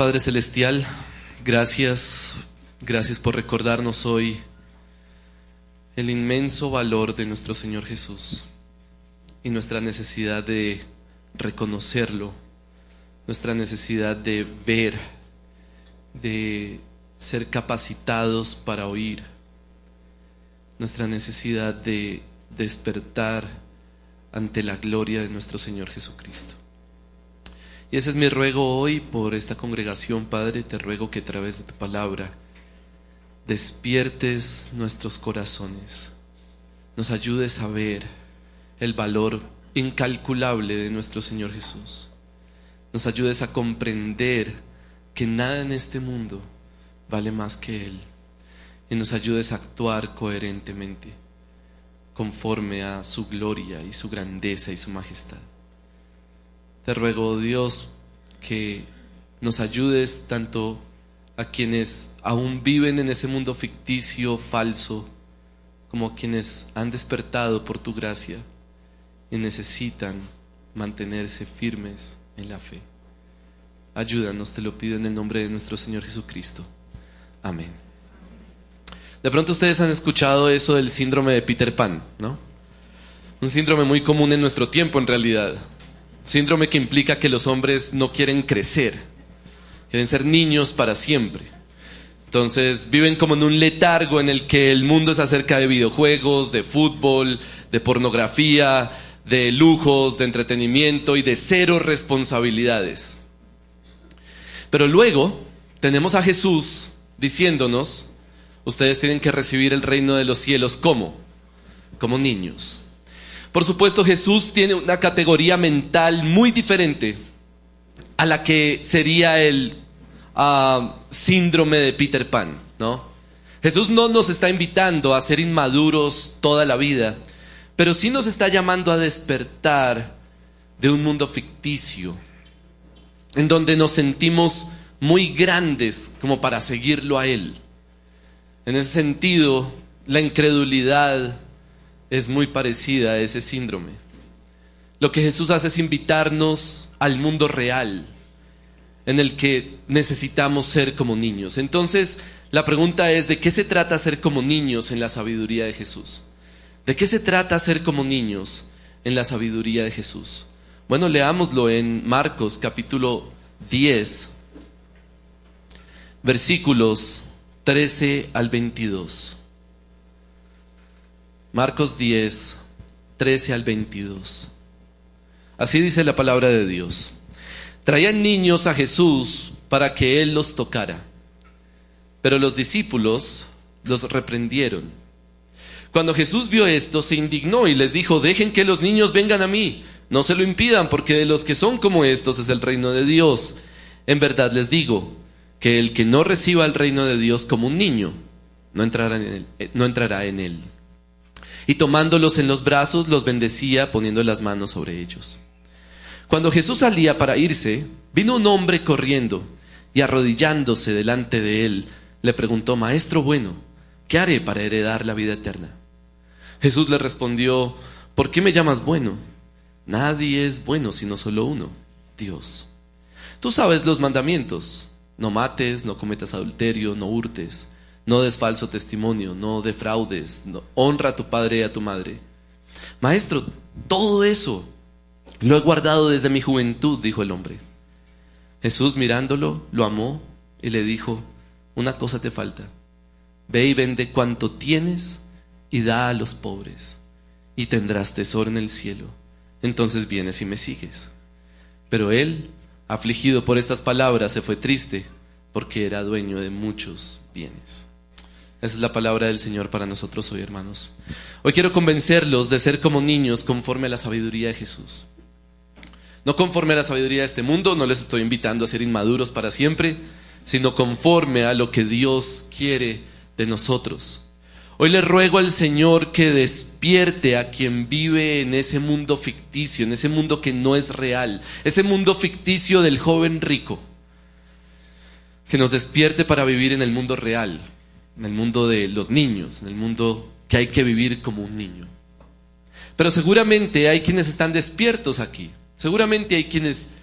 Padre Celestial, gracias por recordarnos hoy el inmenso valor de nuestro Señor Jesús y nuestra necesidad de reconocerlo, nuestra necesidad de ver, de ser capacitados para oír, nuestra necesidad de despertar ante la gloria de nuestro Señor Jesucristo. Y ese es mi ruego hoy por esta congregación, Padre. Te ruego que a través de tu palabra despiertes nuestros corazones, nos ayudes a ver el valor incalculable de nuestro Señor Jesús, nos ayudes a comprender que nada en este mundo vale más que Él, y nos ayudes a actuar coherentemente conforme a su gloria y su grandeza y su majestad. Te ruego, Dios, que nos ayudes tanto a quienes aún viven en ese mundo ficticio, falso, como a quienes han despertado por tu gracia y necesitan mantenerse firmes en la fe. Ayúdanos, te lo pido en el nombre de nuestro Señor Jesucristo. Amén. De pronto ustedes han escuchado eso del síndrome de Peter Pan, ¿no? Un síndrome muy común en nuestro tiempo, en realidad. Síndrome que implica que los hombres no quieren crecer, quieren ser niños para siempre. Entonces viven como en un letargo en el que el mundo es acerca de videojuegos, de fútbol, de pornografía, de lujos, de entretenimiento y de cero responsabilidades. Pero luego tenemos a Jesús diciéndonos: ustedes tienen que recibir el reino de los cielos ¿cómo? Como niños. Por supuesto, Jesús tiene una categoría mental muy diferente a la que sería el síndrome de Peter Pan, ¿no? Jesús no nos está invitando a ser inmaduros toda la vida, pero sí nos está llamando a despertar de un mundo ficticio, en donde nos sentimos muy grandes como para seguirlo a Él. En ese sentido, la incredulidad es muy parecida a ese síndrome. Lo que Jesús hace es invitarnos al mundo real, en el que necesitamos ser como niños. Entonces, la pregunta es: ¿de qué se trata ser como niños en la sabiduría de Jesús? ¿De qué se trata ser como niños en la sabiduría de Jesús? Bueno, leámoslo en Marcos capítulo 10, versículos 13 al 22. Marcos 10, 13 al 22. Así dice la palabra de Dios. Traían niños a Jesús para que Él los tocara, pero los discípulos los reprendieron. Cuando Jesús vio esto, se indignó y les dijo: dejen que los niños vengan a mí, no se lo impidan, porque de los que son como estos es el reino de Dios. En verdad les digo que el que no reciba el reino de Dios como un niño, no entrará en él. Y tomándolos en los brazos, los bendecía poniendo las manos sobre ellos. Cuando Jesús salía para irse, vino un hombre corriendo y arrodillándose delante de él, le preguntó: Maestro bueno, ¿qué haré para heredar la vida eterna? Jesús le respondió: ¿por qué me llamas bueno? Nadie es bueno sino solo uno, Dios. Tú sabes los mandamientos: no mates, no cometas adulterio, no hurtes, no des falso testimonio, no defraudes, honra a tu padre y a tu madre. Maestro, todo eso lo he guardado desde mi juventud, dijo el hombre. Jesús, mirándolo, lo amó y le dijo: una cosa te falta. Ve y vende cuanto tienes y da a los pobres, y tendrás tesoro en el cielo. Entonces vienes y me sigues. Pero él, afligido por estas palabras, se fue triste, porque era dueño de muchos bienes. Esa es la palabra del Señor para nosotros hoy, hermanos. Hoy quiero convencerlos de ser como niños conforme a la sabiduría de Jesús. No conforme a la sabiduría de este mundo, no les estoy invitando a ser inmaduros para siempre, sino conforme a lo que Dios quiere de nosotros. Hoy le ruego al Señor que despierte a quien vive en ese mundo ficticio, en ese mundo que no es real, ese mundo ficticio del joven rico. Que nos despierte para vivir en el mundo real, en el mundo de los niños, en el mundo que hay que vivir como un niño. Pero seguramente hay quienes están despiertos aquí. Seguramente hay quienes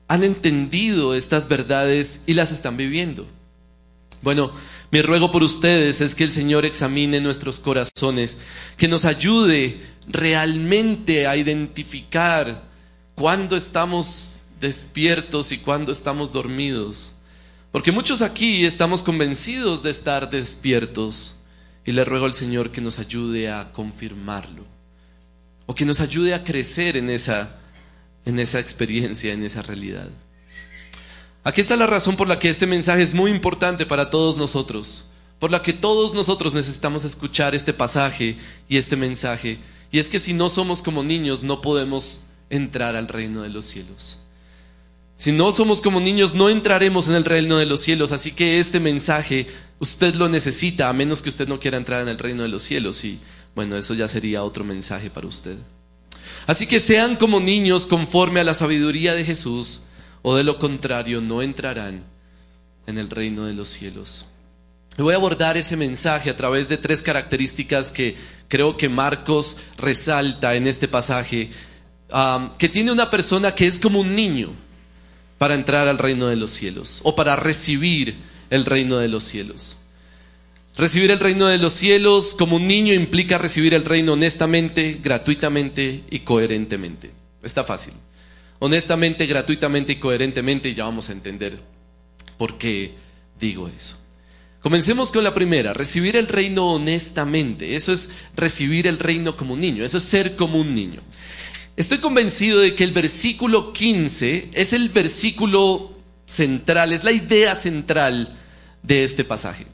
han entendido estas verdades y las están viviendo. Bueno, mi ruego por ustedes es que el Señor examine nuestros corazones, que nos ayude realmente a identificar cuándo estamos despiertos y cuándo estamos dormidos. Porque muchos aquí estamos convencidos de estar despiertos, y le ruego al Señor que nos ayude a confirmarlo, o que nos ayude a crecer en esa experiencia, en esa realidad. Aquí está la razón por la que este mensaje es muy importante para todos nosotros, por la que todos nosotros necesitamos escuchar este pasaje y este mensaje, y es que si no somos como niños no podemos entrar al reino de los cielos. Si no somos como niños no entraremos en el reino de los cielos, así que este mensaje usted lo necesita, a menos que usted no quiera entrar en el reino de los cielos, y bueno, eso ya sería otro mensaje para usted. Así que sean como niños conforme a la sabiduría de Jesús, o de lo contrario no entrarán en el reino de los cielos. Y voy a abordar ese mensaje a través de 3 características que creo que Marcos resalta en este pasaje, que tiene una persona que es como un niño para entrar al reino de los cielos, o para recibir el reino de los cielos. Recibir el reino de los cielos como un niño implica recibir el reino honestamente, gratuitamente y coherentemente. Está fácil. Honestamente, gratuitamente y coherentemente, y ya vamos a entender por qué digo eso. Comencemos con la primera, recibir el reino honestamente. Eso es recibir el reino como un niño, eso es ser como un niño. Estoy convencido de que el versículo 15 es el versículo central, es la idea central de este pasaje.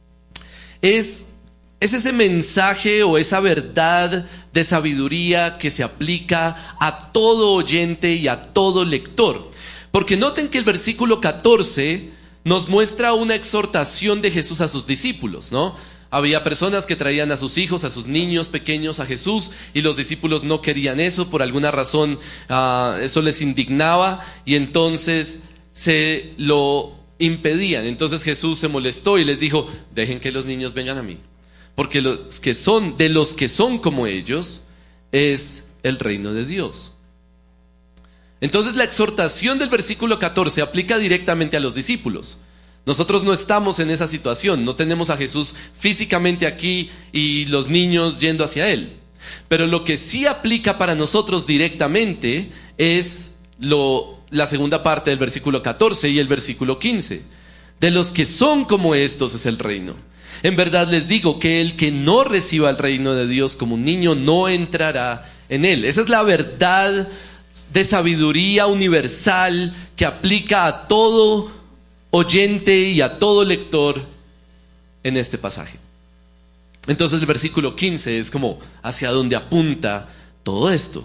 Es ese mensaje o esa verdad de sabiduría que se aplica a todo oyente y a todo lector. Porque noten que el versículo 14 nos muestra una exhortación de Jesús a sus discípulos, ¿no? Había personas que traían a sus hijos, a sus niños pequeños a Jesús, y los discípulos no querían eso, por alguna razón eso les indignaba, y entonces se lo impedían. Entonces Jesús se molestó y les dijo: dejen que los niños vengan a mí, porque de los que son como ellos es el reino de Dios. Entonces la exhortación del versículo 14 aplica directamente a los discípulos. Nosotros no estamos en esa situación, no tenemos a Jesús físicamente aquí y los niños yendo hacia Él. Pero lo que sí aplica para nosotros directamente es la segunda parte del versículo 14 y el versículo 15. De los que son como estos es el reino. En verdad les digo que el que no reciba el reino de Dios como un niño no entrará en él. Esa es la verdad de sabiduría universal que aplica a todo oyente y a todo lector en este pasaje. Entonces el versículo 15 es como hacia donde apunta todo esto.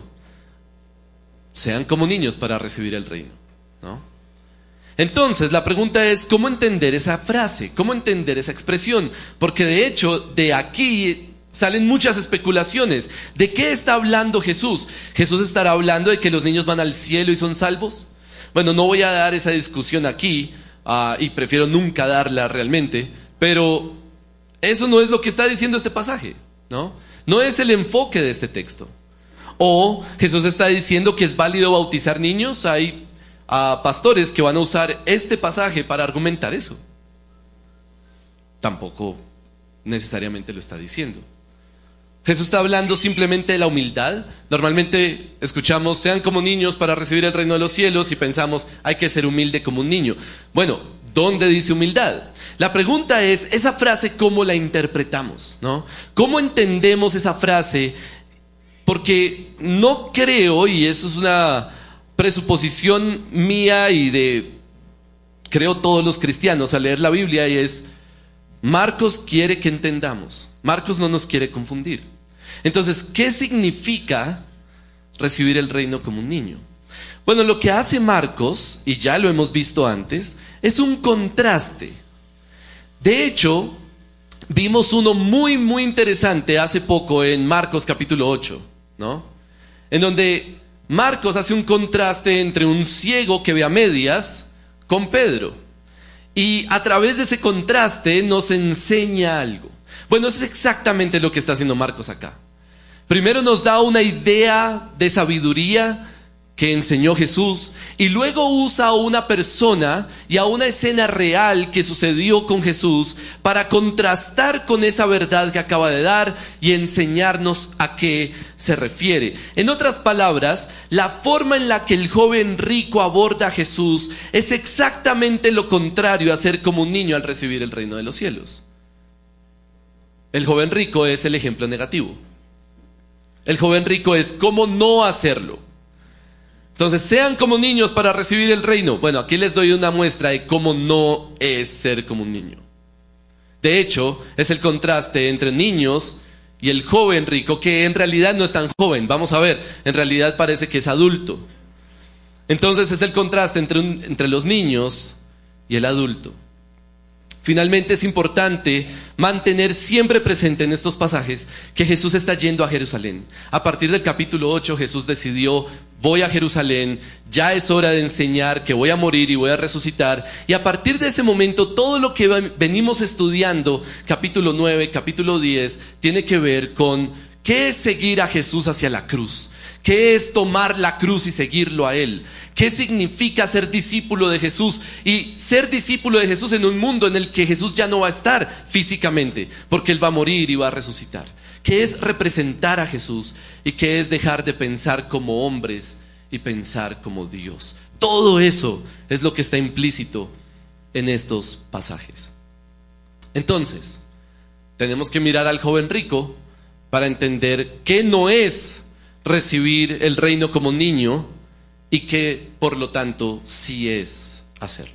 Sean como niños para recibir el reino, ¿no? Entonces la pregunta es: ¿cómo entender esa frase? ¿Cómo entender esa expresión? Porque de hecho de aquí salen muchas especulaciones. ¿De qué está hablando Jesús? ¿Jesús estará hablando de que los niños van al cielo y son salvos? Bueno, no voy a dar esa discusión aquí, y prefiero nunca darla realmente, pero eso no es lo que está diciendo este pasaje, ¿no? No es el enfoque de este texto. O Jesús está diciendo que es válido bautizar niños. Hay pastores que van a usar este pasaje para argumentar eso. Tampoco necesariamente lo está diciendo. Jesús está hablando simplemente de la humildad. Normalmente escuchamos: sean como niños para recibir el reino de los cielos, y pensamos: hay que ser humilde como un niño. Bueno, ¿dónde dice humildad? La pregunta es: esa frase, ¿cómo la interpretamos, no? ¿Cómo entendemos esa frase? Porque no creo, y eso es una presuposición mía y creo todos los cristianos al leer la Biblia, y es: Marcos quiere que entendamos. Marcos no nos quiere confundir. Entonces, ¿qué significa recibir el reino como un niño? Bueno, lo que hace Marcos, y ya lo hemos visto antes, es un contraste. De hecho, vimos uno muy, muy interesante hace poco en Marcos capítulo 8, ¿no? En donde Marcos hace un contraste entre un ciego que ve a medias con Pedro. Y a través de ese contraste nos enseña algo. Bueno, eso es exactamente lo que está haciendo Marcos acá. Primero nos da una idea de sabiduría que enseñó Jesús, y luego usa a una persona y a una escena real que sucedió con Jesús para contrastar con esa verdad que acaba de dar y enseñarnos a qué se refiere. En otras palabras, la forma en la que el joven rico aborda a Jesús es exactamente lo contrario a ser como un niño al recibir el reino de los cielos. El joven rico es el ejemplo negativo. El joven rico es cómo no hacerlo. Entonces, sean como niños para recibir el reino. Bueno, aquí les doy una muestra de cómo no es ser como un niño. De hecho, es el contraste entre niños y el joven rico, que en realidad no es tan joven. Vamos a ver, en realidad parece que es adulto. Entonces, es el contraste entre los niños y el adulto. Finalmente, es importante mantener siempre presente en estos pasajes que Jesús está yendo a Jerusalén. A partir del capítulo 8, Jesús decidió: voy a Jerusalén, ya es hora de enseñar que voy a morir y voy a resucitar. Y a partir de ese momento, todo lo que venimos estudiando, capítulo 9, capítulo 10, tiene que ver con qué es seguir a Jesús hacia la cruz. ¿Qué es tomar la cruz y seguirlo a Él? ¿Qué significa ser discípulo de Jesús? Y ser discípulo de Jesús en un mundo en el que Jesús ya no va a estar físicamente, porque Él va a morir y va a resucitar. ¿Qué es representar a Jesús? ¿Y qué es dejar de pensar como hombres y pensar como Dios? Todo eso es lo que está implícito en estos pasajes. Entonces, tenemos que mirar al joven rico para entender qué no es recibir el reino como niño y que por lo tanto sí es hacerlo.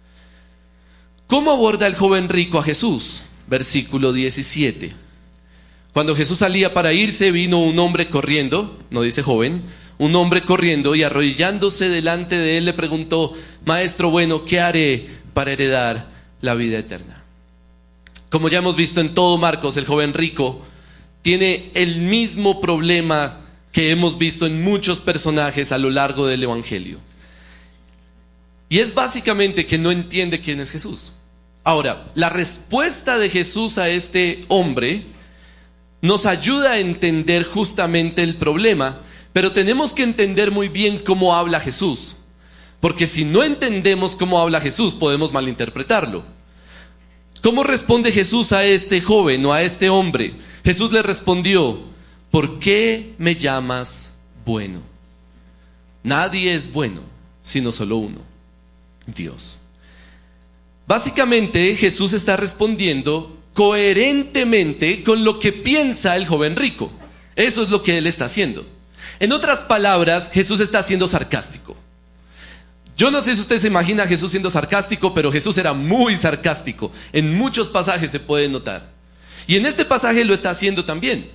¿Cómo aborda el joven rico a Jesús? Versículo 17. Cuando Jesús salía para irse, vino un hombre corriendo, no dice joven, un hombre corriendo, y arrodillándose delante de él le preguntó: Maestro bueno, ¿qué haré para heredar la vida eterna? Como ya hemos visto en todo Marcos, el joven rico tiene el mismo problema que hemos visto en muchos personajes a lo largo del Evangelio. Y es básicamente que no entiende quién es Jesús. Ahora, la respuesta de Jesús a este hombre nos ayuda a entender justamente el problema, pero tenemos que entender muy bien cómo habla Jesús. Porque si no entendemos cómo habla Jesús, podemos malinterpretarlo. ¿Cómo responde Jesús a este joven o a este hombre? Jesús le respondió: ¿por qué me llamas bueno? Nadie es bueno, sino solo uno, Dios. Básicamente, Jesús está respondiendo coherentemente con lo que piensa el joven rico. Eso es lo que él está haciendo. En otras palabras, Jesús está siendo sarcástico. Yo no sé si usted se imagina a Jesús siendo sarcástico, pero Jesús era muy sarcástico. En muchos pasajes se puede notar. Y en este pasaje lo está haciendo también.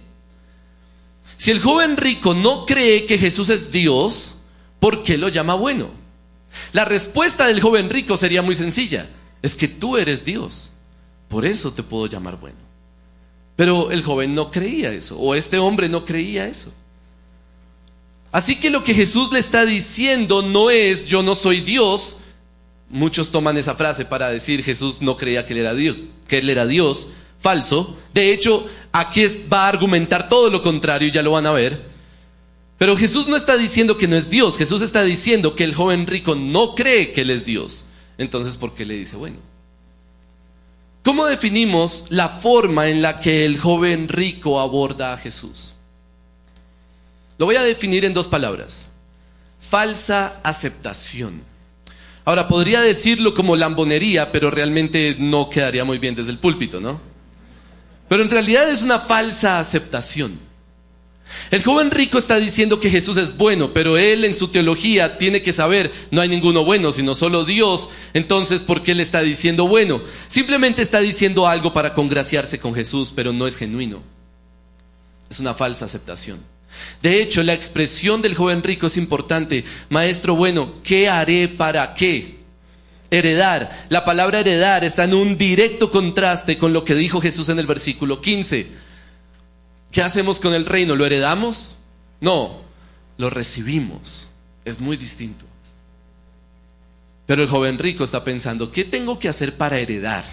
Si el joven rico no cree que Jesús es Dios, ¿por qué lo llama bueno? La respuesta del joven rico sería muy sencilla: es que tú eres Dios, por eso te puedo llamar bueno. Pero el joven no creía eso, o este hombre no creía eso. Así que lo que Jesús le está diciendo no es: yo no soy Dios. Muchos toman esa frase para decir Jesús no creía que él era Dios. Falso. De hecho, aquí va a argumentar todo lo contrario, ya lo van a ver. Pero Jesús no está diciendo que no es Dios. Jesús está diciendo que el joven rico no cree que Él es Dios. Entonces, ¿por qué le dice bueno? ¿Cómo definimos la forma en la que el joven rico aborda a Jesús? Lo voy a definir en dos palabras: falsa aceptación. Ahora, podría decirlo como lambonería, pero realmente no quedaría muy bien desde el púlpito, ¿no? Pero en realidad es una falsa aceptación. El joven rico está diciendo que Jesús es bueno, pero él en su teología tiene que saber: no hay ninguno bueno, sino solo Dios. Entonces, ¿por qué le está diciendo bueno? Simplemente está diciendo algo para congraciarse con Jesús, pero no es genuino. Es una falsa aceptación. De hecho, la expresión del joven rico es importante: Maestro bueno, ¿qué haré para qué? Heredar. La palabra heredar está en un directo contraste con lo que dijo Jesús en el versículo 15. ¿Qué hacemos con el reino? ¿Lo heredamos? No, lo recibimos. Es muy distinto. Pero el joven rico está pensando: ¿qué tengo que hacer para heredar?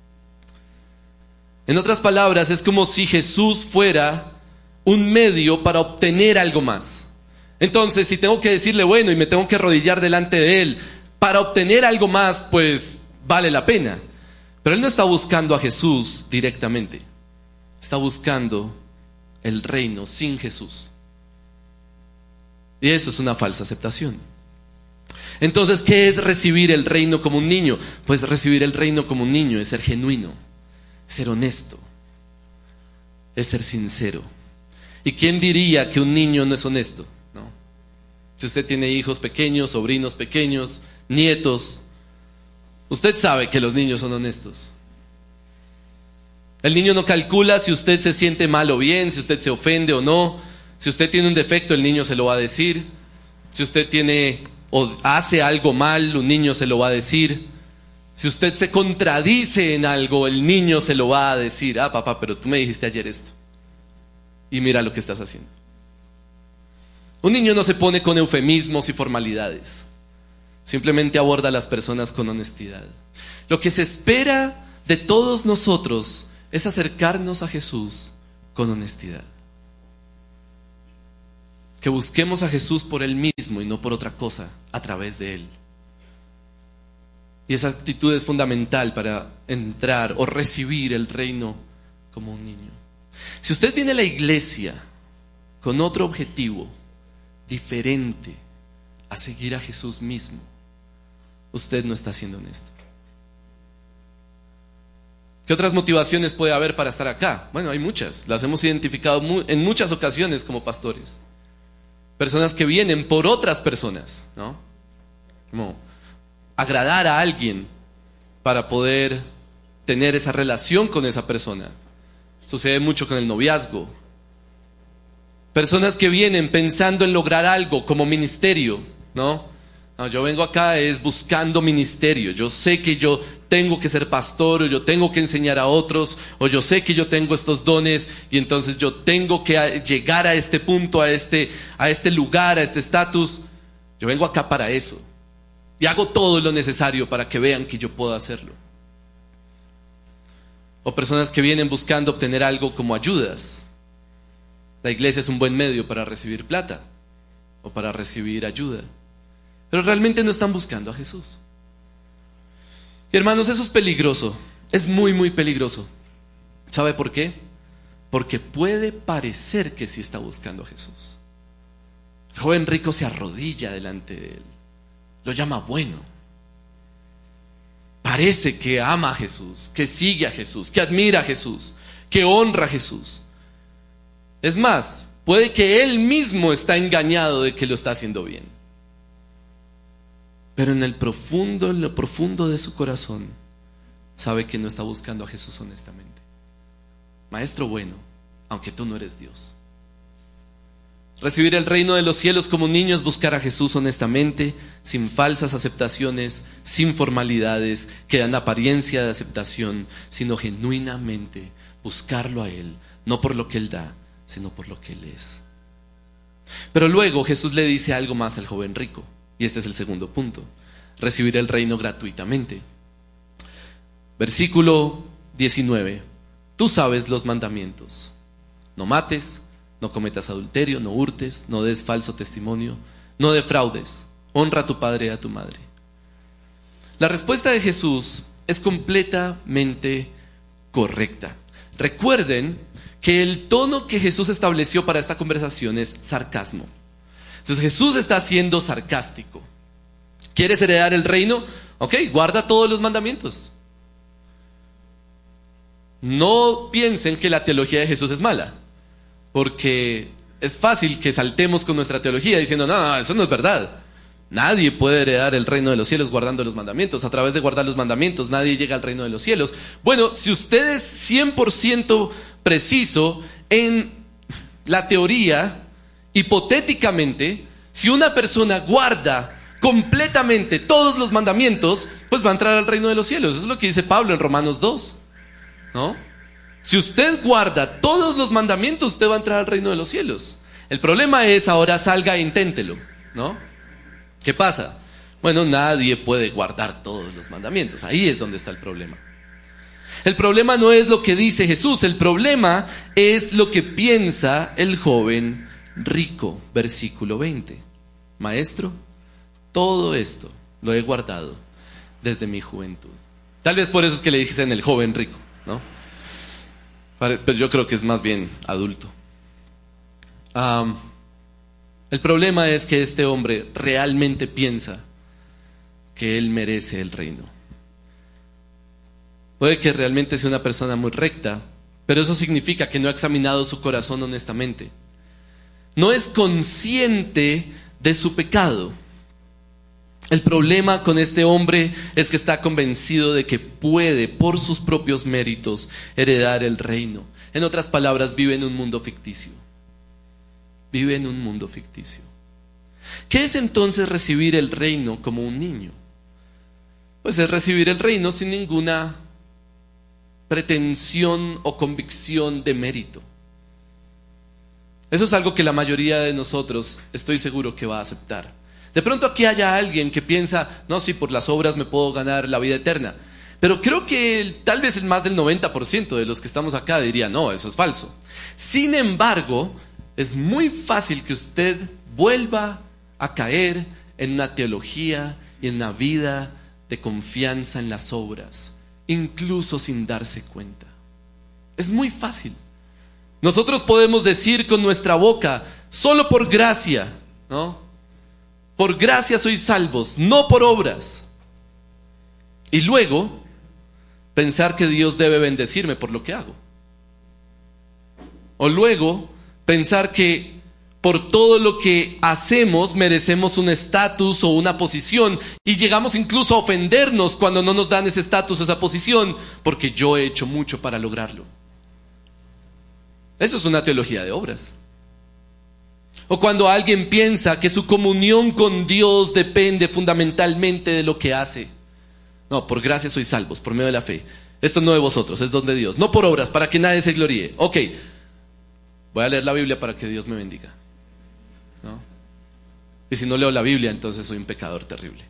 En otras palabras, es como si Jesús fuera un medio para obtener algo más. Entonces, si tengo que decirle bueno y me tengo que arrodillar delante de Él para obtener algo más, pues vale la pena. Pero Él no está buscando a Jesús directamente. Está buscando el reino sin Jesús. Y eso es una falsa aceptación. Entonces, ¿qué es recibir el reino como un niño? Pues recibir el reino como un niño es ser genuino, es ser honesto, es ser sincero. ¿Y quién diría que un niño no es honesto? ¿No? Si usted tiene hijos pequeños, sobrinos pequeños, nietos, usted sabe que los niños son honestos. El niño no calcula si usted se siente mal o bien, si usted se ofende o no. Si usted tiene un defecto, el niño se lo va a decir. Si usted tiene o hace algo mal, un niño se lo va a decir. Si usted se contradice en algo, el niño se lo va a decir. Ah, papá, pero tú me dijiste ayer esto. Y mira lo que estás haciendo. Un niño no se pone con eufemismos y formalidades. Simplemente aborda a las personas con honestidad. Lo que se espera de todos nosotros es acercarnos a Jesús con honestidad. Que busquemos a Jesús por Él mismo y no por otra cosa, a través de Él. Y esa actitud es fundamental para entrar o recibir el reino como un niño. Si usted viene a la iglesia con otro objetivo diferente a seguir a Jesús mismo, usted no está siendo honesto. ¿Qué otras motivaciones puede haber para estar acá? Bueno, hay muchas. Las hemos identificado en muchas ocasiones como pastores. Personas que vienen por otras personas, ¿no? Como agradar a alguien para poder tener esa relación con esa persona. Sucede mucho con el noviazgo. Personas que vienen pensando en lograr algo como ministerio, ¿no? No, yo vengo acá es buscando ministerio. Yo sé que yo tengo que ser pastor, o yo tengo que enseñar a otros, o yo sé que yo tengo estos dones y entonces yo tengo que llegar a este punto, a este lugar, a este estatus. Yo vengo acá para eso y hago todo lo necesario para que vean que yo puedo hacerlo. O personas que vienen buscando obtener algo como ayudas. La iglesia es un buen medio para recibir plata o para recibir ayuda. Pero realmente no están buscando a Jesús. Y hermanos, eso es peligroso. Es muy, muy peligroso. ¿Sabe por qué? Porque puede parecer que sí está buscando a Jesús. El joven rico se arrodilla delante de Él. Lo llama bueno. Parece que ama a Jesús, que sigue a Jesús, que admira a Jesús, que honra a Jesús. Es más, puede que Él mismo está engañado de que lo está haciendo bien. Pero en lo profundo de su corazón, sabe que no está buscando a Jesús honestamente. Maestro bueno, aunque tú no eres Dios. Recibir el reino de los cielos como un niño es buscar a Jesús honestamente, sin falsas aceptaciones, sin formalidades que dan apariencia de aceptación, sino genuinamente buscarlo a Él, no por lo que Él da, sino por lo que Él es. Pero luego Jesús le dice algo más al joven rico. Y este es el segundo punto: recibir el reino gratuitamente. Versículo 19. Tú sabes los mandamientos: no mates, no cometas adulterio, no hurtes, no des falso testimonio, no defraudes, honra a tu padre y a tu madre. La respuesta de Jesús es completamente correcta. Recuerden que el tono que Jesús estableció para esta conversación es sarcasmo. Entonces Jesús está siendo sarcástico. ¿Quieres heredar el reino? Ok, guarda todos los mandamientos. No piensen que la teología de Jesús es mala, porque es fácil que saltemos con nuestra teología diciendo, no, eso no es verdad. Nadie puede heredar el reino de los cielos guardando los mandamientos. A través de guardar los mandamientos nadie llega al reino de los cielos. Bueno, si usted es 100% preciso en la teoría, hipotéticamente, si una persona guarda completamente todos los mandamientos, pues va a entrar al reino de los cielos. Eso es lo que dice Pablo en Romanos 2, ¿no? Si usted guarda todos los mandamientos, usted va a entrar al reino de los cielos. El problema es, ahora salga e inténtelo, ¿no? ¿Qué pasa? Bueno, nadie puede guardar todos los mandamientos. Ahí es donde está el problema. El problema no es lo que dice Jesús, el problema es lo que piensa el joven rico, versículo 20. Maestro, todo esto lo he guardado desde mi juventud. Tal vez por eso es que le dicen el joven rico, ¿no? Pero yo creo que es más bien adulto. El problema es que este hombre realmente piensa que él merece el reino. Puede que realmente sea una persona muy recta, pero eso significa que no ha examinado su corazón honestamente. No es consciente de su pecado. El problema con este hombre es que está convencido de que puede, por sus propios méritos, heredar el reino. En otras palabras, vive en un mundo ficticio. Vive en un mundo ficticio. ¿Qué es entonces recibir el reino como un niño? Pues es recibir el reino sin ninguna pretensión o convicción de mérito. Eso es algo que la mayoría de nosotros estoy seguro que va a aceptar. De pronto aquí haya alguien que piensa, no, sí, por las obras me puedo ganar la vida eterna. Pero creo que tal vez más del 90% de los que estamos acá diría, no, eso es falso. Sin embargo, es muy fácil que usted vuelva a caer en una teología y en una vida de confianza en las obras, incluso sin darse cuenta. Es muy fácil. Nosotros podemos decir con nuestra boca, solo por gracia, ¿no? Por gracia sois salvos, no por obras. Y luego pensar que Dios debe bendecirme por lo que hago. O luego pensar que por todo lo que hacemos merecemos un estatus o una posición, y llegamos incluso a ofendernos cuando no nos dan ese estatus o esa posición, porque yo he hecho mucho para lograrlo. Eso es una teología de obras. O cuando alguien piensa que su comunión con Dios depende fundamentalmente de lo que hace. No, por gracia sois salvos, por medio de la fe. Esto no de vosotros, es don de Dios. No por obras, para que nadie se gloríe. Ok, voy a leer la Biblia para que Dios me bendiga, ¿no? Y si no leo la Biblia, entonces soy un pecador terrible.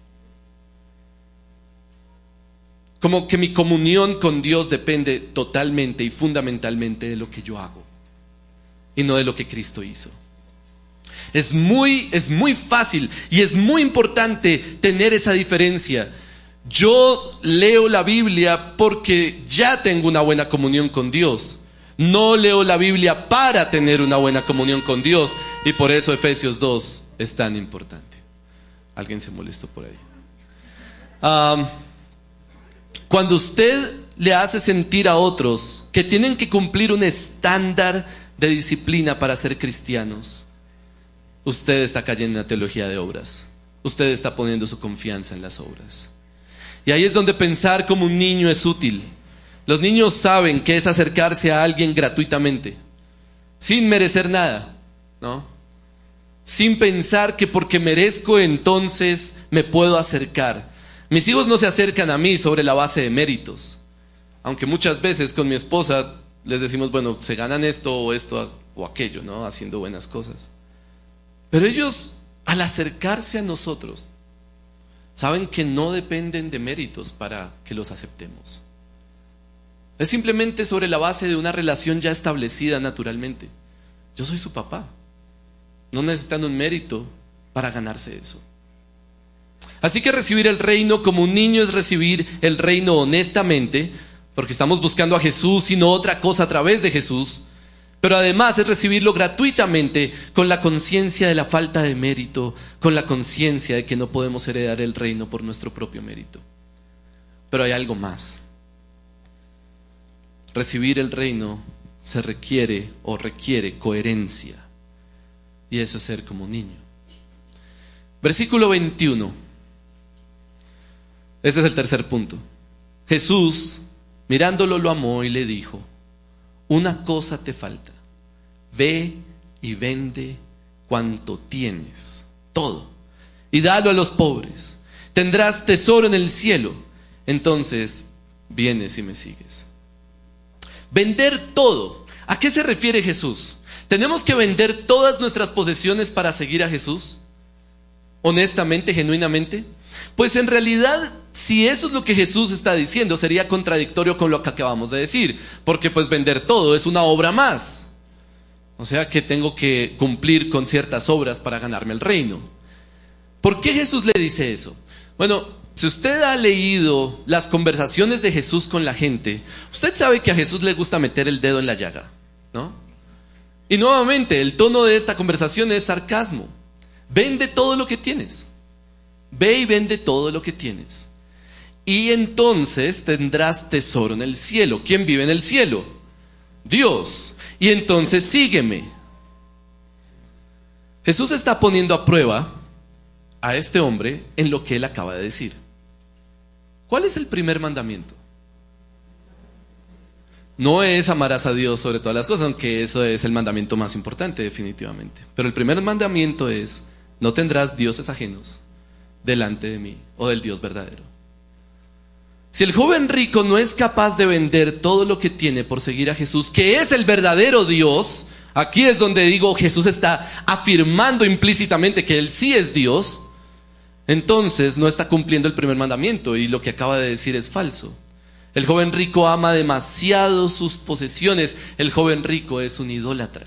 Como que mi comunión con Dios depende totalmente y fundamentalmente de lo que yo hago y no de lo que Cristo hizo. Es muy fácil y es muy importante tener esa diferencia. Yo leo la Biblia porque ya tengo una buena comunión con Dios. No leo la Biblia para tener una buena comunión con Dios, y por eso Efesios 2 es tan importante. Alguien se molestó por ahí. Cuando usted le hace sentir a otros que tienen que cumplir un estándar de disciplina para ser cristianos, usted está cayendo en la teología de obras. Usted está poniendo su confianza en las obras. Y ahí es donde pensar como un niño es útil. Los niños saben qué es acercarse a alguien gratuitamente, sin merecer nada, ¿no? Sin pensar que porque merezco entonces me puedo acercar. Mis hijos no se acercan a mí sobre la base de méritos. Aunque muchas veces con mi esposa les decimos, bueno, se ganan esto o aquello, ¿no? Haciendo buenas cosas. Pero ellos, al acercarse a nosotros, saben que no dependen de méritos para que los aceptemos. Es simplemente sobre la base de una relación ya establecida naturalmente. Yo soy su papá. No necesitan un mérito para ganarse eso. Así que recibir el reino como un niño es recibir el reino honestamente, porque estamos buscando a Jesús y no otra cosa a través de Jesús. Pero además es recibirlo gratuitamente, con la conciencia de la falta de mérito, con la conciencia de que no podemos heredar el reino por nuestro propio mérito. Pero hay algo más. Recibir el reino requiere coherencia. Y eso es ser como un niño. Versículo 21. Este es el tercer punto. Jesús, mirándolo, lo amó y le dijo: una cosa te falta. Ve y vende cuanto tienes, todo, y dalo a los pobres. Tendrás tesoro en el cielo. Entonces vienes y me sigues. Vender todo. ¿A qué se refiere Jesús? ¿Tenemos que vender todas nuestras posesiones para seguir a Jesús? Honestamente, genuinamente. Pues en realidad, si eso es lo que Jesús está diciendo, sería contradictorio con lo que acabamos de decir, porque pues vender todo es una obra más. O sea que tengo que cumplir con ciertas obras para ganarme el reino. ¿Por qué Jesús le dice eso? Bueno, si usted ha leído las conversaciones de Jesús con la gente, usted sabe que a Jesús le gusta meter el dedo en la llaga, ¿no? Y nuevamente, el tono de esta conversación es sarcasmo. Vende todo lo que tienes. Ve y vende todo lo que tienes. Y entonces tendrás tesoro en el cielo. ¿Quién vive en el cielo? Dios. Y entonces sígueme. Jesús está poniendo a prueba a este hombre en lo que él acaba de decir. ¿Cuál es el primer mandamiento? No es amarás a Dios sobre todas las cosas, aunque eso es el mandamiento más importante definitivamente. Pero el primer mandamiento es: no tendrás dioses ajenos delante de mí, o del Dios verdadero. Si el joven rico no es capaz de vender todo lo que tiene por seguir a Jesús, que es el verdadero Dios, aquí es donde digo Jesús está afirmando implícitamente que él sí es Dios, entonces no está cumpliendo el primer mandamiento y lo que acaba de decir es falso. El joven rico ama demasiado sus posesiones. El joven rico es un idólatra.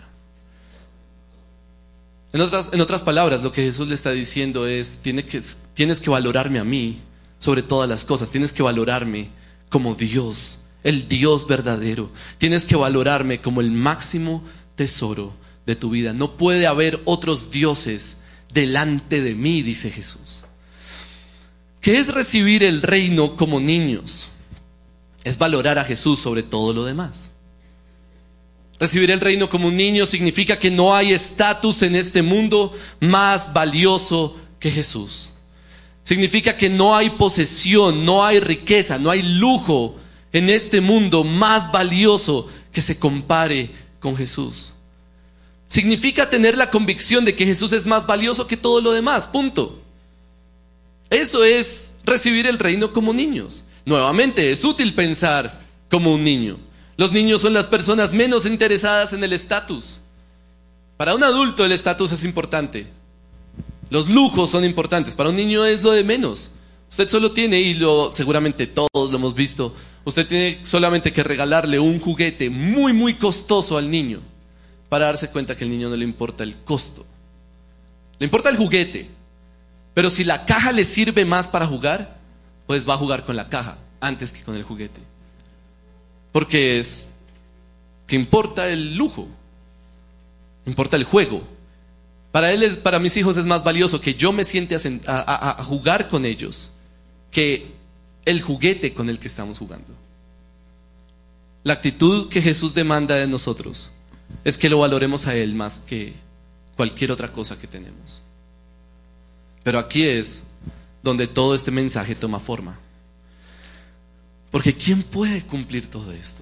En otras palabras, lo que Jesús le está diciendo es: tienes que valorarme a mí sobre todas las cosas. Tienes que valorarme como Dios, el Dios verdadero. Tienes que valorarme como el máximo tesoro de tu vida. No puede haber otros dioses delante de mí, dice Jesús. ¿Qué es recibir el reino como niños? Es valorar a Jesús sobre todo lo demás. Recibir el reino como un niño significa que no hay estatus en este mundo más valioso que Jesús. Significa que no hay posesión, no hay riqueza, no hay lujo en este mundo más valioso que se compare con Jesús. Significa tener la convicción de que Jesús es más valioso que todo lo demás, punto. Eso es recibir el reino como niños. Nuevamente, es útil pensar como un niño. Los niños son las personas menos interesadas en el estatus. Para un adulto el estatus es importante. Los lujos son importantes. Para un niño es lo de menos. Usted solo tiene, y seguramente todos lo hemos visto, usted tiene solamente que regalarle un juguete muy, muy costoso al niño para darse cuenta que al niño no le importa el costo. Le importa el juguete. Pero si la caja le sirve más para jugar, pues va a jugar con la caja antes que con el juguete. Porque es que importa el lujo, importa el juego. Para mis hijos es más valioso que yo me siente a jugar con ellos que el juguete con el que estamos jugando. La actitud que Jesús demanda de nosotros es que lo valoremos a Él más que cualquier otra cosa que tenemos. Pero aquí es donde todo este mensaje toma forma. Porque ¿quién puede cumplir todo esto?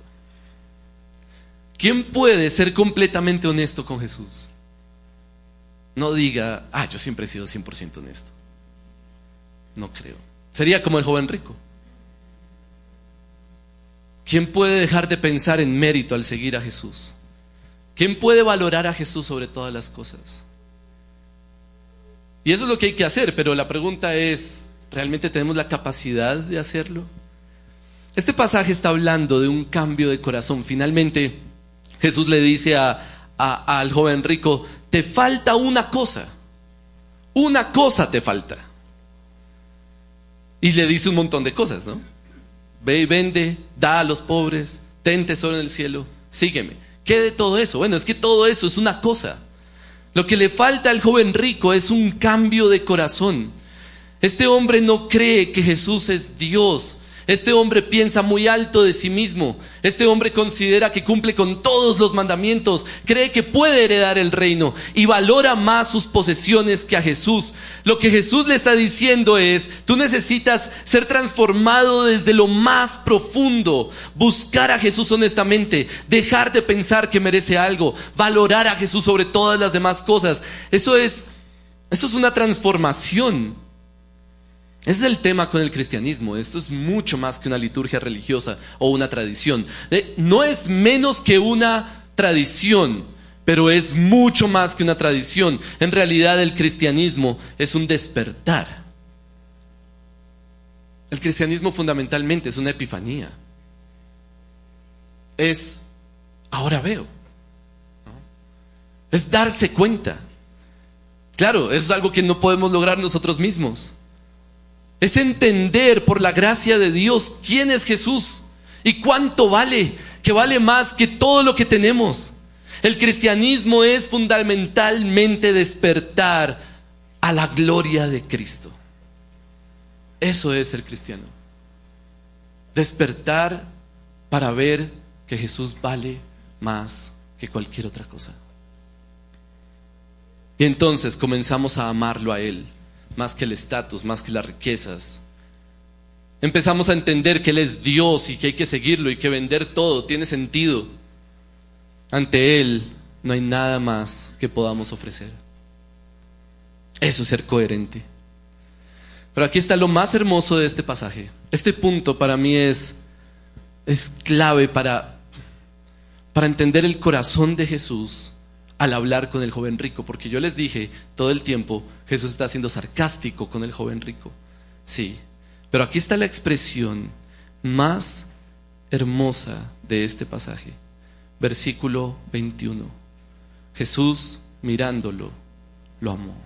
¿Quién puede ser completamente honesto con Jesús? No diga: yo siempre he sido 100% honesto. No creo. Sería como el joven rico. ¿Quién puede dejar de pensar en mérito al seguir a Jesús? ¿Quién puede valorar a Jesús sobre todas las cosas? Y eso es lo que hay que hacer, pero la pregunta es: ¿realmente tenemos la capacidad de hacerlo? Este pasaje está hablando de un cambio de corazón. Finalmente, Jesús le dice al joven rico: te falta una cosa te falta. Y le dice un montón de cosas, ¿no? Ve y vende, da a los pobres, ten tesoro en el cielo, sígueme. ¿Qué de todo eso? Bueno, es que todo eso es una cosa. Lo que le falta al joven rico es un cambio de corazón. Este hombre no cree que Jesús es Dios. Este hombre piensa muy alto de sí mismo. Este hombre considera que cumple con todos los mandamientos, cree que puede heredar el reino y valora más sus posesiones que a Jesús. Lo que Jesús le está diciendo es: tú necesitas ser transformado desde lo más profundo, buscar a Jesús honestamente, dejar de pensar que merece algo, valorar a Jesús sobre todas las demás cosas. Eso es una transformación. Ese es el tema con el cristianismo. Esto es mucho más que una liturgia religiosa o una tradición. No es menos que una tradición, pero es mucho más que una tradición. En realidad el cristianismo es un despertar. El cristianismo fundamentalmente es una epifanía. Es: ahora veo, ¿no? Es darse cuenta. Claro, eso es algo que no podemos lograr nosotros mismos. Es entender por la gracia de Dios quién es Jesús y cuánto vale, que vale más que todo lo que tenemos. El cristianismo es fundamentalmente despertar a la gloria de Cristo. Eso es ser cristiano. Despertar para ver que Jesús vale más que cualquier otra cosa. Y entonces comenzamos a amarlo a Él, más que el estatus, más que las riquezas. Empezamos a entender que Él es Dios y que hay que seguirlo y que vender todo tiene sentido. Ante Él no hay nada más que podamos ofrecer. Eso es ser coherente. Pero aquí está lo más hermoso de este pasaje. Este punto para mí es clave para entender el corazón de Jesús al hablar con el joven rico, porque yo les dije todo el tiempo, Jesús está siendo sarcástico con el joven rico. Sí, pero aquí está la expresión más hermosa de este pasaje. Versículo 21. Jesús, mirándolo, lo amó.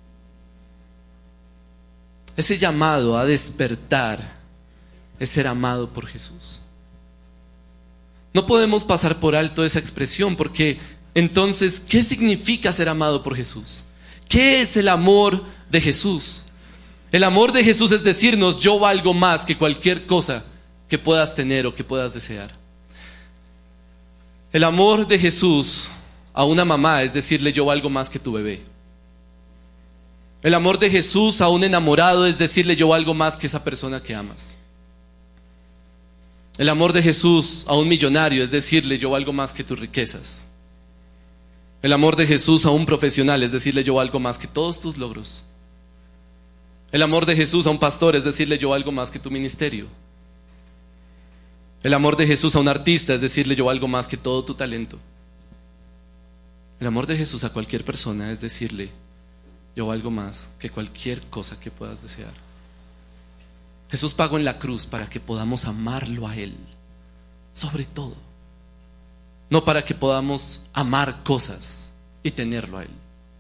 Ese llamado a despertar es ser amado por Jesús. No podemos pasar por alto esa expresión, porque entonces, ¿qué significa ser amado por Jesús? ¿Qué es el amor de Jesús? El amor de Jesús es decirnos, yo valgo más que cualquier cosa que puedas tener o que puedas desear. El amor de Jesús a una mamá es decirle, yo valgo más que tu bebé. El amor de Jesús a un enamorado es decirle, yo valgo más que esa persona que amas. El amor de Jesús a un millonario es decirle, yo valgo más que tus riquezas. El amor de Jesús a un profesional es decirle, yo valgo más que todos tus logros. El amor de Jesús a un pastor es decirle, yo valgo más que tu ministerio. El amor de Jesús a un artista es decirle, yo valgo más que todo tu talento. El amor de Jesús a cualquier persona es decirle, yo valgo más que cualquier cosa que puedas desear. Jesús pagó en la cruz para que podamos amarlo a Él, sobre todo. No para que podamos amar cosas y tenerlo a Él.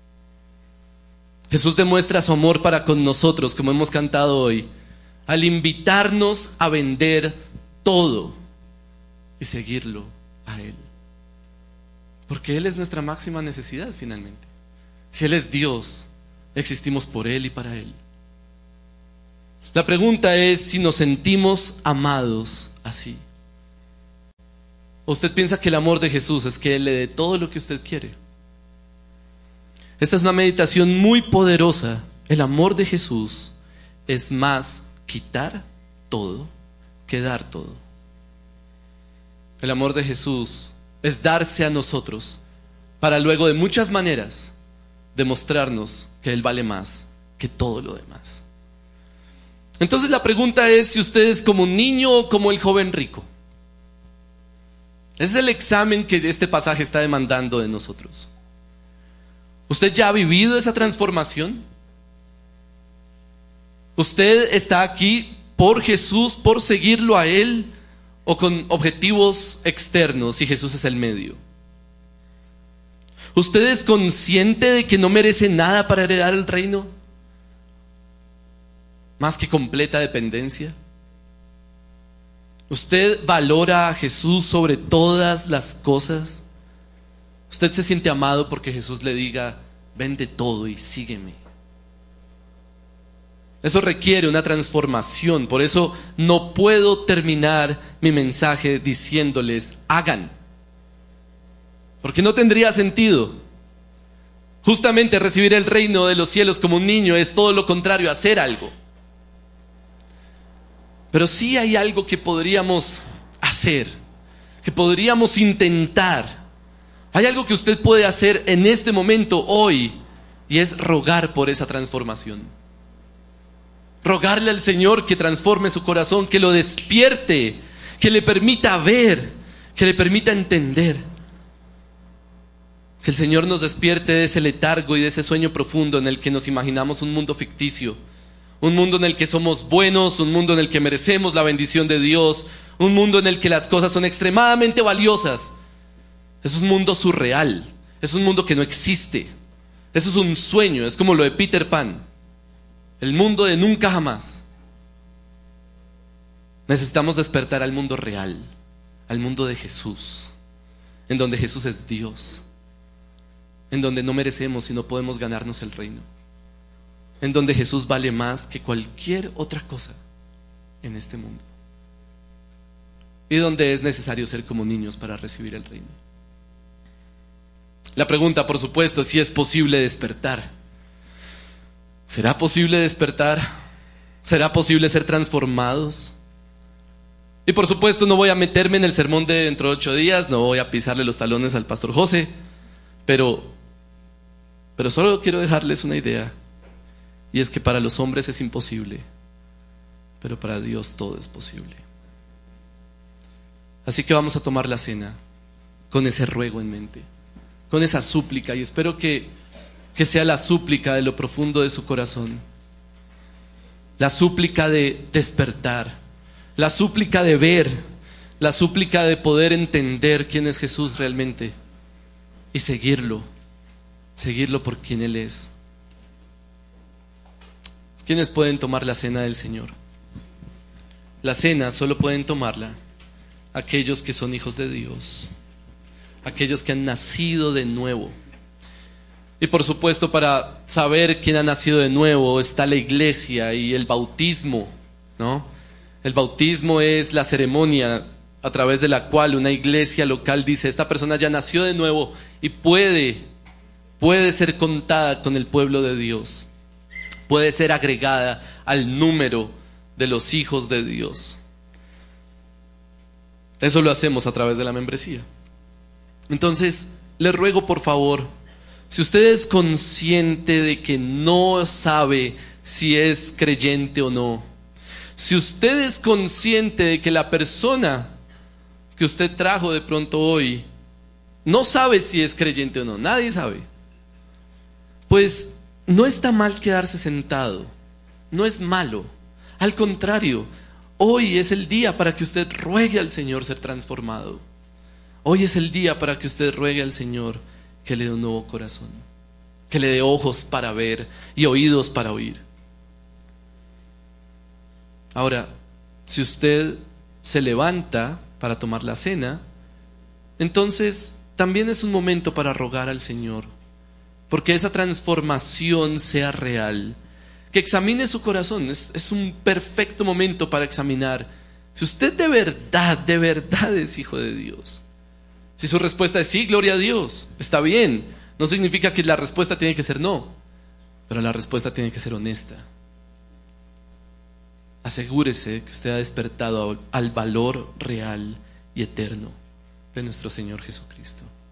Jesús demuestra su amor para con nosotros, como hemos cantado hoy, al invitarnos a vender todo y seguirlo a Él. Porque Él es nuestra máxima necesidad finalmente. Si Él es Dios, existimos por Él y para Él. La pregunta es si nos sentimos amados así. ¿Usted piensa que el amor de Jesús es que Él le dé todo lo que usted quiere? Esta es una meditación muy poderosa. El amor de Jesús es más quitar todo que dar todo. El amor de Jesús es darse a nosotros para luego de muchas maneras demostrarnos que Él vale más que todo lo demás. Entonces la pregunta es si usted es como un niño o como el joven rico. Ese es el examen que este pasaje está demandando de nosotros. ¿Usted ya ha vivido esa transformación? ¿Usted está aquí por Jesús, por seguirlo a Él, o con objetivos externos y Jesús es el medio? ¿Usted es consciente de que no merece nada para heredar el reino? Más que completa dependencia. ¿Usted valora a Jesús sobre todas las cosas? ¿Usted se siente amado porque Jesús le diga, vende todo y sígueme? Eso requiere una transformación. Por eso no puedo terminar mi mensaje diciéndoles, hagan. Porque no tendría sentido. Justamente recibir el reino de los cielos como un niño es todo lo contrario, hacer algo. Pero sí hay algo que podríamos hacer, que podríamos intentar. Hay algo que usted puede hacer en este momento, hoy, y es rogar por esa transformación. Rogarle al Señor que transforme su corazón, que lo despierte, que le permita ver, que le permita entender. Que el Señor nos despierte de ese letargo y de ese sueño profundo en el que nos imaginamos un mundo ficticio. Un mundo en el que somos buenos, un mundo en el que merecemos la bendición de Dios, un mundo en el que las cosas son extremadamente valiosas. Es un mundo surreal, Es un mundo que no existe. Eso es un sueño, es como lo de Peter Pan. El mundo de nunca jamás. Necesitamos despertar al mundo real, al mundo de Jesús, en donde Jesús es Dios, en donde no merecemos y no podemos ganarnos el reino, en donde Jesús vale más que cualquier otra cosa en este mundo, y donde es necesario ser como niños para recibir el reino. La pregunta, por supuesto, es si es posible despertar. ¿Será posible despertar? ¿Será posible ser transformados? Y por supuesto no voy a meterme en el sermón de dentro de 8 días, no voy a pisarle los talones al pastor José, pero solo quiero dejarles una idea, y es que para los hombres es imposible, pero para Dios todo es posible. Así que vamos a tomar la cena con ese ruego en mente, con esa súplica, y espero que sea la súplica de lo profundo de su corazón, la súplica de despertar, la súplica de ver, la súplica de poder entender quién es Jesús realmente y seguirlo por quien Él es. ¿Quiénes pueden tomar la cena del Señor? La cena solo pueden tomarla aquellos que son hijos de Dios, aquellos que han nacido de nuevo. Y por supuesto, para saber quién ha nacido de nuevo está la iglesia y el bautismo, ¿no? El bautismo es la ceremonia a través de la cual una iglesia local dice: esta persona ya nació de nuevo y puede ser contada con el pueblo de Dios, puede ser agregada al número de los hijos de Dios. Eso lo hacemos a través de la membresía. Entonces, le ruego por favor, si usted es consciente de que no sabe si es creyente o no, si usted es consciente de que la persona que usted trajo de pronto hoy no sabe si es creyente o no, nadie sabe, pues no está mal quedarse sentado, no es malo. Al contrario, hoy es el día para que usted ruegue al Señor ser transformado. Hoy es el día para que usted ruegue al Señor que le dé un nuevo corazón, que le dé ojos para ver y oídos para oír. Ahora, si usted se levanta para tomar la cena, entonces también es un momento para rogar al Señor, porque esa transformación sea real, que examine su corazón. Es un perfecto momento para examinar si usted de verdad es hijo de Dios. Si su respuesta es sí, gloria a Dios, está bien. No significa que la respuesta tiene que ser no, pero la respuesta tiene que ser honesta. Asegúrese que usted ha despertado al valor real y eterno de nuestro Señor Jesucristo.